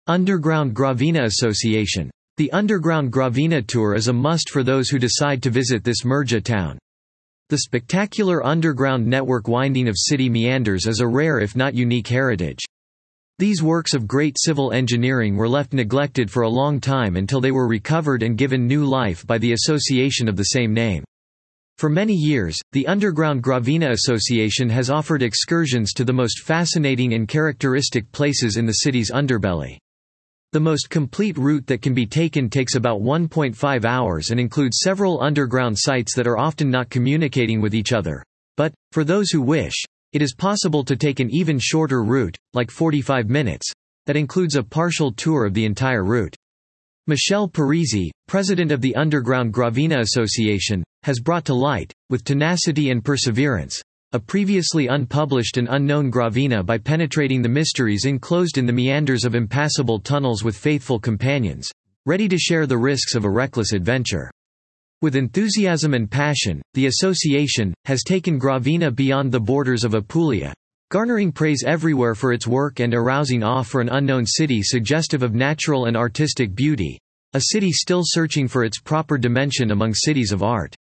Underground Gravina Association. The Underground Gravina Tour is a must for those who decide to visit this Murgia town. The spectacular underground network winding of city meanders is a rare if not unique heritage. These works of great civil engineering were left neglected for a long time until they were recovered and given new life by the association of the same name. For many years, the Underground Gravina Association has offered excursions to the most fascinating and characteristic places in the city's underbelly. The most complete route that can be taken takes about 1.5 hours and includes several underground sites that are often not communicating with each other. But, for those who wish, it is possible to take an even shorter route, like 45 minutes, that includes a partial tour of the entire route. Michel Parisi, president of the Underground Gravina Association, has brought to light, with tenacity and perseverance, a previously unpublished and unknown gravina by penetrating the mysteries enclosed in the meanders of impassable tunnels with faithful companions, ready to share the risks of a reckless adventure. With enthusiasm and passion, the association has taken Gravina beyond the borders of Apulia, garnering praise everywhere for its work and arousing awe for an unknown city suggestive of natural and artistic beauty, a city still searching for its proper dimension among cities of art.